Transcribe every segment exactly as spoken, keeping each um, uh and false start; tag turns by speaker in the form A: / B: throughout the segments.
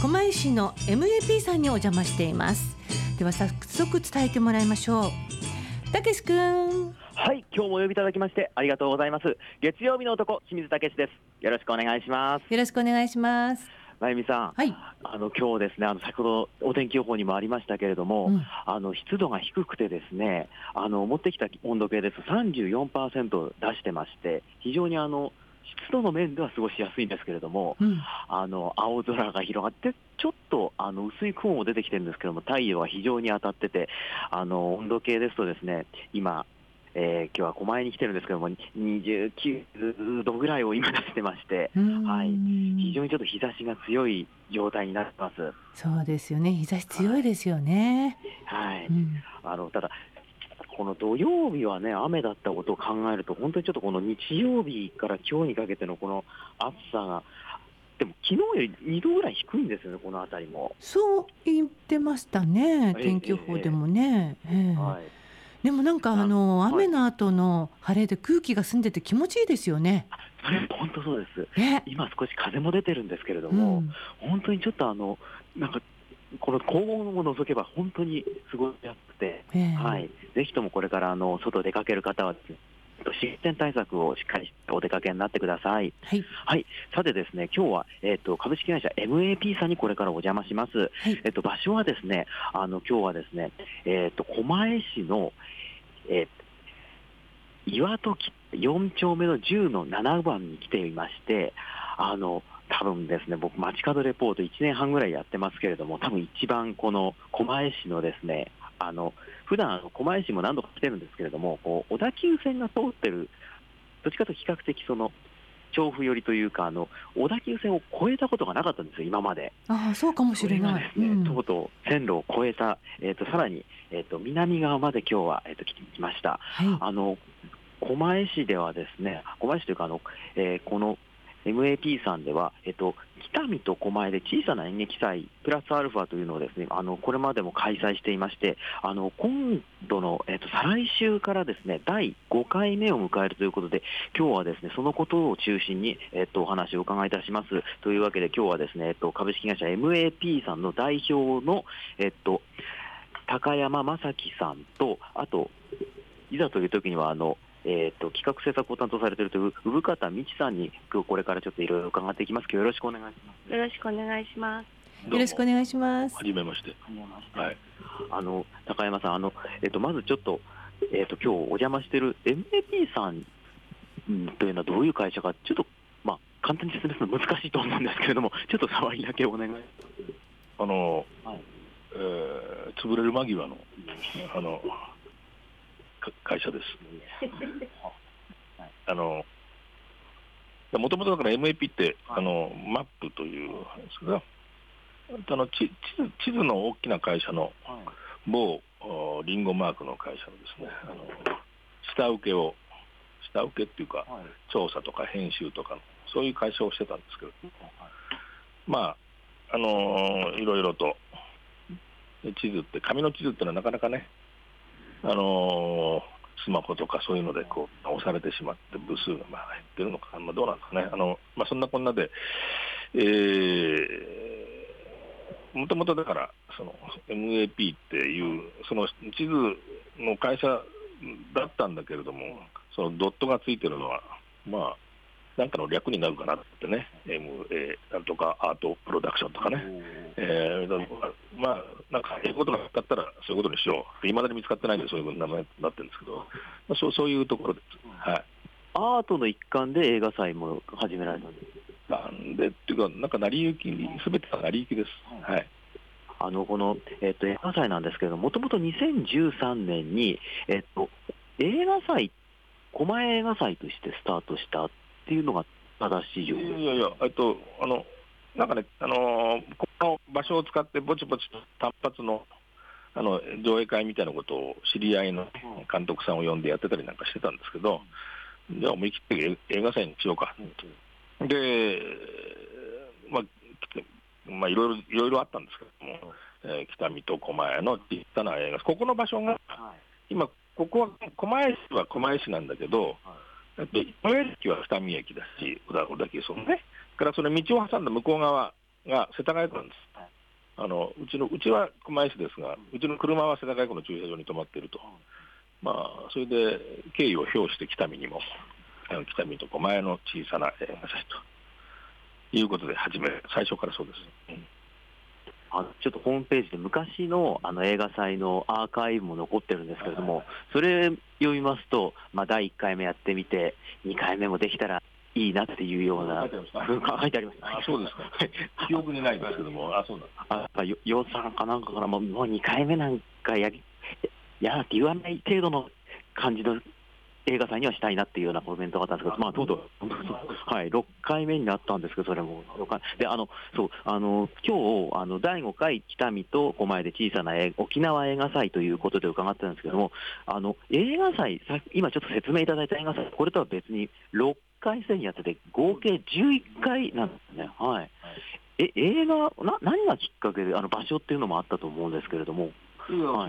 A: 狛江市の エムエーピー さんにお邪魔しています。では早速伝えてもらいましょう。たけしくん。
B: はい、今日もお呼びいただきましてありがとうございます。月曜日の男、清水たけしです。よろしくお願いします。
A: よろしくお願いします。
B: まゆみさん、
A: はい、
B: あの今日ですね、あの先ほどお天気予報にもありましたけれども、うん、あの湿度が低くてですね、あの持ってきた温度計ですと さんじゅうよんパーセント 出してまして、非常にあの湿度の面では過ごしやすいんですけれども、うん、あの青空が広がってちょっとあの薄い雲も出てきてるんですけども、太陽は非常に当たってて、あの温度計ですとですね、今えー、今日は狛江に来てるんですけどもにじゅうきゅうどぐらいを今出してまして、はい、非常にちょっと日差しが強い状態になってます。
A: そうですよね、日差し強いですよね。
B: はい、はい、うん、あのただこの土曜日はね雨だったことを考えると、本当にちょっとこの日曜日から今日にかけてのこの暑さが、でも昨日よりにどぐらい低いんですよね、この辺りも。
A: そう言ってましたね、天気予報でもね。えーえーはい、でもなんかあの雨の後の晴れで空気が澄んでて気持ちいいですよね。
B: それ本当そうです。今少し風も出てるんですけれども、うん、本当にちょっとあのなんかこの高温を除けば本当に過ごしやすくて、はい、ぜひともこれからあの外出かける方は湿点対策をしっかりしてお出かけになってください。はい、はい、さてですね、今日は、えー、と株式会社 エムエーピー さんにこれからお邪魔します。はい、えー、と場所はですね、あの今日はですね、えー、と狛江市の、えー、岩戸よん丁目のじゅうのななばんに来ていまして、あの多分ですね、僕街角レポートいちねんはんぐらいやってますけれども、多分一番この狛江市のですね、あの普段狛江市も何度か来てるんですけれども、こう小田急線が通ってる、どっちかというと比較的その調布寄りというか、あの小田急線を越えたことがなかったんですよ、今まで。
A: ああ、そうかもしれない。
B: それがですね、うん、とうとう線路を越えた、えー、とさらに、えー、と南側まで今日は、えー、と来てきました。はい、あの狛江市ではですね、狛江市というかあの、えー、このエムエーピー さんでは、えっと、北見と狛江で小さな演劇祭プラスアルファというのをですね、あのこれまでも開催していまして、あの今度の、えっと、再来週からですねだいごかいめを迎えるということで、今日はですねそのことを中心に、えっと、お話を伺いいたします。というわけで今日はですね、えっと、株式会社 エムエーピー さんの代表の、えっと、高山正樹さんと、あといざという時にはあのえー、と企画制作を担当されているという産方美智さんに今日これからちょっといろいろ伺っていきますけど、よろしくお願いします。
C: よろしくお願いします。
A: よろしくお願いします。
D: はじめまして。はい、
B: あの高山さん、あの、えー、とまずちょっと、えー、と今日お邪魔している エムエーピー さんというのはどういう会社か、ちょっと、まあ、簡単に説明するの難しいと思うんですけれども、ちょっと触りだけお願いします。
D: あの、はい、えー、潰れる間際のあの会社です。あのもともとだから エムエーピー って、はい、あのマップというんですが、あの地図、地図の大きな会社の某リンゴマークの会社のですね、あの下請けを下請けっていうか、はい、調査とか編集とかそういう会社をしてたんですけど、はい、まああのいろいろと地図って紙の地図ってのはなかなかね、あのー、スマホとかそういうのでこう押されてしまって部数がまあ減ってるのか、まあ、どうなんですかね。あの、まあ、そんなこんなで、えー、もともとだからその エムエーピー っていうその地図の会社だったんだけれども、そのドットがついてるのはまあなんかの略になるかなってね、エムエー なんとかアートプロダクションとかね、えー、まあなんか英語とか使ったらそういうことにしよう、いまだに見つかってないんでそういう名前になってるんですけど、まあ、そう、そういうところです。はい、
B: アートの一環で映画祭も始められたんです。
D: なんでっていうか、なんか成り行き、すべてが成り行きです。はい、
B: あのこの、えっと、映画祭なんですけれども、もともとにせんじゅうさんねんに、えっと、映画祭、狛江映画祭としてスタートしたっていうのが正しい情報です。
D: いやいや、えっと、あの、なんかね、あのー、この場所を使ってぼちぼちと単発の、あの上映会みたいなことを知り合いの監督さんを呼んでやってたりなんかしてたんですけど、うん、じゃあ思い切って映画祭にしようか、うん、で、まあ、まあ、いろいろいろいろあったんですけども、うん、えー、北水戸狛江の小さな映画、ここの場所が、はい、今ここは狛江市は狛江市なんだけど、はい、最寄り駅は二見駅だし、小田急そうね、からその道を挟んだ向こう側が世田谷区なんです。 あのうちのうちは狛江市ですが、うちの車は世田谷区の駐車場に止まっていると、まあ、それで敬意を表して北見にも、北見と狛江の小さな映画祭ということで始め、最初からそうです。うん、
B: あちょっとホームページで昔のあの映画祭のアーカイブも残ってるんですけれども、それ読みますと、まあ、だいいっかいめやってみて、にかいめもできたらいいなっていうような、書いてあります。
D: あ、そうですか。記憶にないですけども、あ、そうだ。
B: あ、よ予算かなんかからもう、もうにかいめなんかやり、やって言わない程度の感じの映画祭にはしたいなっていうようなコメントがあったんですけど、まあ、とうとう、はい、ろっかいめになったんですけど、それも、で、あの、そう、あの、今日、あの、だいごかい北見と狛江で小さな沖縄映画祭ということで伺ってたんですけども、あの、映画祭、さ今ちょっと説明いただいた映画祭、これとは別にろっかい戦やってて、合計じゅういっかいなんですね。はい。え、映画、な、何がきっかけで、あの、場所っていうのもあったと思うんですけれども、
D: はい、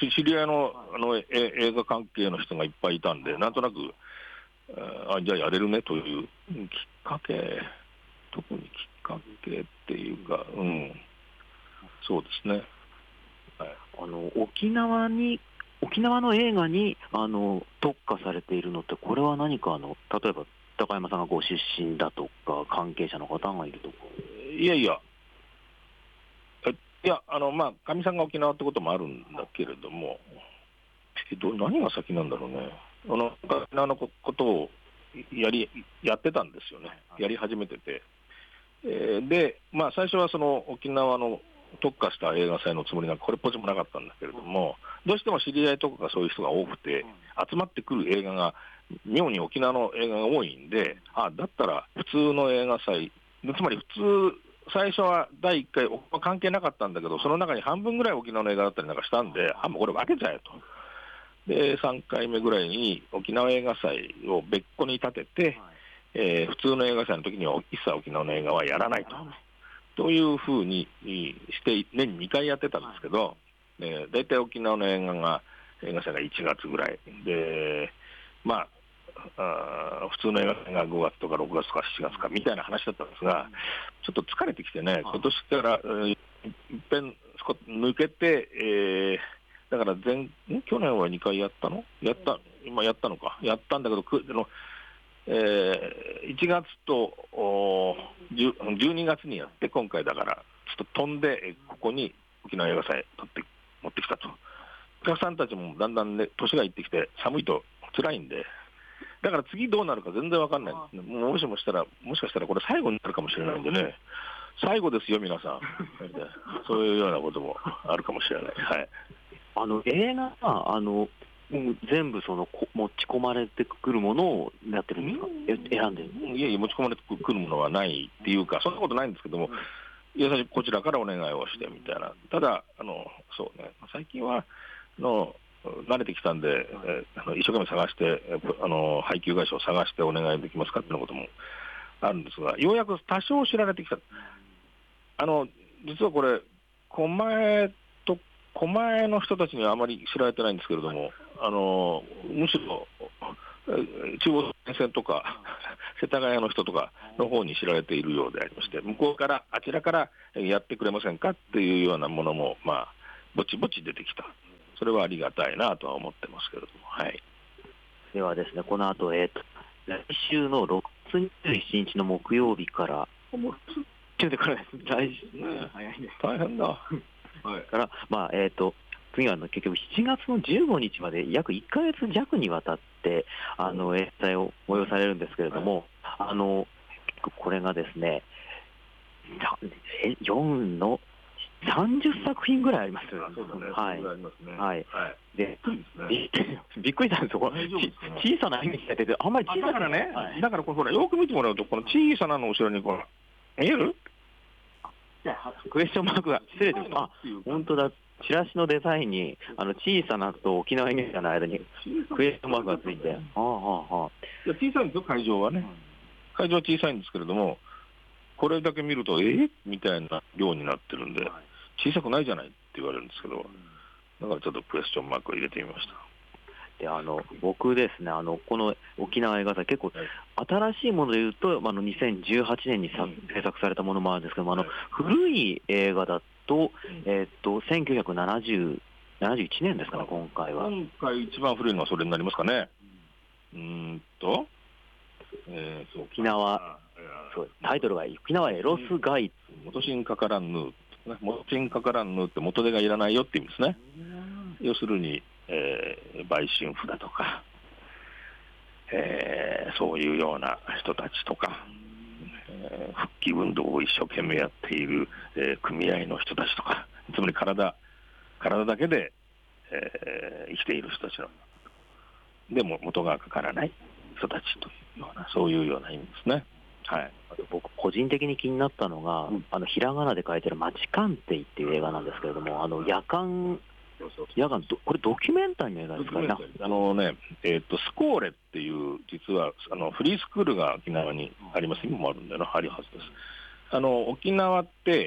D: 知り合いの、あのえ映画関係の人がいっぱいいたんで、なんとなく、あじゃあやれるねというきっかけ、特にきっかけっていうか、うん、そうですね、
B: はい、あの沖縄に、沖縄の映画にあの特化されているのって、これは何かあの、例えば高山さんがご出身だとか、関係者の方がいるとか。
D: いやいや、いや、あの、まあ、かみさんが沖縄ってこともあるんだけれども、えど何が先なんだろうね。あの、沖縄のことをやり、やってたんですよね。やり始めてて。えー、で、まあ、最初はその沖縄の特化した映画祭のつもりがこれっぽっちもなかったんだけれども、どうしても知り合いとかがそういう人が多くて、集まってくる映画が、妙に沖縄の映画が多いんで、あ、だったら普通の映画祭、つまり普通、最初はだいいっかい、関係なかったんだけど、その中に半分ぐらい沖縄の映画だったりなんかしたんで、あ、もうこれ分けちゃえと。で、さんかいめぐらいに沖縄映画祭を別個に立てて、えー、普通の映画祭の時には一切沖縄の映画はやらないと。というふうにして年ににかいやってたんですけど、えー、大体沖縄の映画が、映画祭がいちがつぐらいで、まあ、あ普通の映画がごがつとかろくがつとかしちがつかみたいな話だったんですが、ちょっと疲れてきてね、今年から、えー、いっぺん抜けて、えー、だから前去年はにかいやったのやった今やったのかやったんだけど、くのえー、いちがつとじゅうにがつにやって、今回だからちょっと飛んでここに沖縄映画祭取って持ってきたと。お客さんたちもだんだんね、年がいってきて寒いと辛いんで、だから次どうなるか全然わかんないですね。もしもしたら、もしかしたらこれ最後になるかもしれないんでね、最後ですよ、皆さん。そういうようなこともあるかもしれない。はい。
B: あの映画はあの全部その持ち込まれてくるものをやってるんですか、選んでる。
D: いやいや、持ち込まれてくるものはないっていうか、そんなことないんですけども、優しくこちらからお願いをしてみたいな。ただ、あのそうね、最近はの慣れてきたんで、えー、あの一生懸命探して、あの配給会社を探してお願いできますかっていうこともあるんですが、ようやく多少知られてきた。あの実はこれ、狛江と狛江の人たちにはあまり知られてないんですけれども、あのむしろ中央線とか世田谷の人とかの方に知られているようでありまして、向こうからあちらからやってくれませんかっていうようなものも、まあ、ぼちぼち出てきた。それはありがたいなとは思ってますけれども、はい。
B: ではですね、この後、えーと、来週のろくがつにじゅうしちにちの木曜日から、もう来週来週、ね、早いね、
D: 大変だ。
B: はい、から、まあえーと、次は結局しちがつのじゅうごにちまで約いっかげつ弱にわたってあの映画祭を催されるんですけれども、はい、あのこれがですね、よんのさんじゅっさくひんぐらいあります。はい。はい。で、びっくりしたんですよ。小さな絵にしてて、あんまり小さ
D: だからね、はい、だからこれほらよく見てもらうと、この小さなの後ろにこの見える？
B: クエスチョンマークが失礼です。あ、本当だ。チラシのデザインにあの小さなと沖縄演劇の間にクエスチョンマークがついて、はあはあはあ、
D: 小さいんですよ、会場はね。会場は小さいんですけれども、これだけ見ると、えー、みたいな量になってるんで、小さくないじゃないって言われるんですけど、だからちょっとクエスチョンマークを入れてみました。
B: て、あの僕ですね、あのこの沖縄映画祭、結構新しいものでいうと、あのにせんじゅうはちねんにさ制作されたものもあるんですけども、あの古い映画だと、えー、っとせんきゅうひゃくななじゅういちねんですかね、今回は。
D: 今回一番古いのはそれになりますかね。うーんと、えー、そう
B: 沖縄、そうタイトルが沖縄エロスガイツ。
D: 元新かからんぬ、元新かからんぬって元手がいらないよって意味ですね。要するに、えー、売春婦だとか、えー、そういうような人たちとか、えー、復帰運動を一生懸命やっている、えー、組合の人たちとか、つまり体、体だけで、えー、生きている人たちの、でも元がかからない人たちというような、そういうような意味ですね。はい、
B: あと僕個人的に気になったのが、うん、あのひらがなで書いてる街鑑定っていう映画なんですけれども、あの夜間夜間これドキュメンタリーの映画ですかね。
D: あのね、えー、とスコーレっていう実はあのフリースクールが沖縄にあります。今もあるんだよな、あるはずです。あの沖縄って、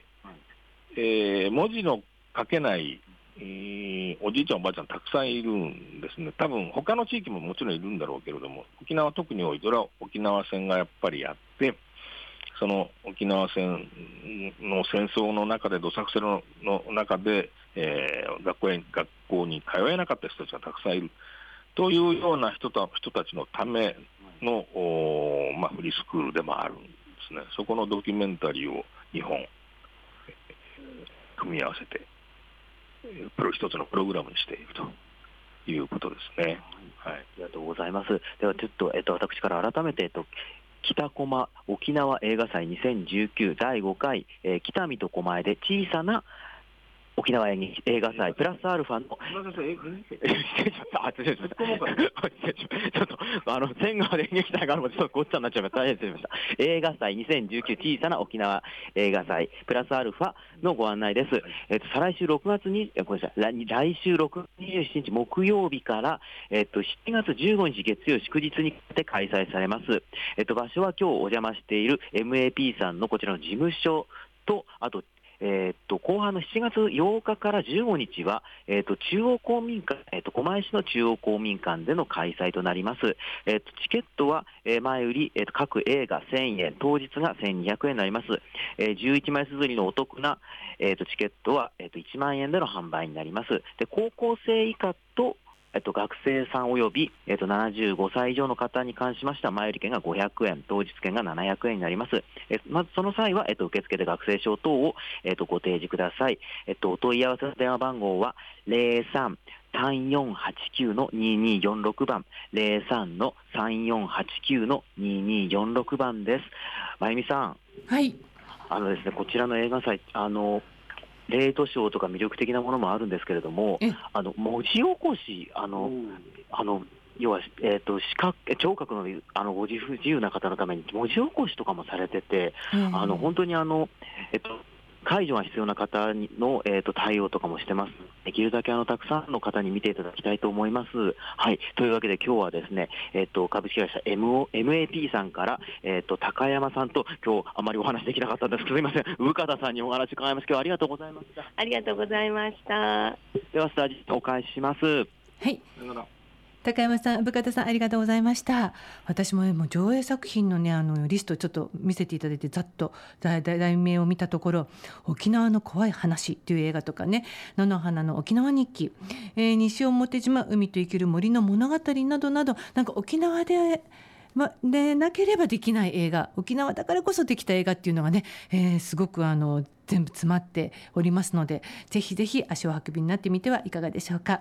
D: えー、文字の書けないえー、おじいちゃんおばあちゃんたくさんいるんですね。多分他の地域ももちろんいるんだろうけれども、沖縄特に多い。それは沖縄戦がやっぱりあって、その沖縄戦の戦争の中で、どさくせのの中で、えー、学校へ学校に通えなかった人たちがたくさんいるというような人た、人たちのための、まあ、フリースクールでもあるんですね。そこのドキュメンタリーをにほん組み合わせてプロ一つのプログラムにしているということですね。はい、あ
B: りがとうございます。ではちょっと、えっと、私から改めて、えっと、北駒沖縄映画祭にせんじゅうきゅうだいごかい、えー、北見と狛江で小さな沖縄映画祭プラスアルファのちょっとあの千川で演劇祭があるのでちょっとごっちゃになっちゃいました。大変失礼しました。映画祭にせんじゅうきゅう小さな沖縄映画祭プラスアルファのご案内です。えっと再来週ろくがつにごめんなさい来週ろくがつにじゅうしちにち木曜日からえっとしちがつじゅうごにち月曜祝日にて開催されます。えっと場所は今日お邪魔している エムエーピー さんのこちらの事務所と、あとえー、っと後半のしちがつようかからじゅうごにちは、えー、っと中央公民館、えー、っと狛江市の中央公民館での開催となります。えー、っとチケットは、えー、前売り、えー、っと各映画せんえん、当日がせんにひゃくえんになります。えー、じゅういちまいすずりのお得な、えー、っとチケットは、えー、っといちまんえんでの販売になります。で高校生以下とえっと、学生さんおよび、えっと、ななじゅうごさい以上の方に関しましては前売り券がごひゃくえん、当日券がななひゃくえんになります。えまずその際は、えっと、受付で学生証等を、えっと、ご提示ください。えっと、お問い合わせの電話番号はゼロさん さんよんはちきゅう のにによんろくばん、ゼロさん のさんよんはちきゅう のにによんろくばんです。まゆみさん。
A: はい。
B: あのですね、こちらの映画祭、あの、レートショーとか魅力的なものもあるんですけれども、あの文字起こし、あの、あの要は、えー、と視覚聴覚のあのご自由な方のために文字起こしとかもされてて、あの本当にあの、えっと、介助が必要な方の、えー、と対応とかもしてます。できるだけあのたくさんの方に見ていただきたいと思います。はい、というわけで今日はですね、えー、と株式会社 エムオーエムエーピー さんから、えー、と高山さんと今日あまりお話できなかったんですけど、すみません、宇方さんにお話伺います。今日はありがとうございました。
C: ありがとうございました。
B: ではスタジオお返しします。
A: はい。高山さん、深田さんありがとうございました。私も、ね、もう上映作品のねあのリストちょっと見せていただいてざっと題名を見たところ、沖縄の怖い話という映画とかね、野の花の沖縄日記、えー、西表島海と生きる森の物語などなど、なんか沖縄でま、でなければできない映画、沖縄だからこそできた映画っていうのがね、えー、すごくあの全部詰まっておりますので、ぜひぜひ足を運びになってみてはいかがでしょうか。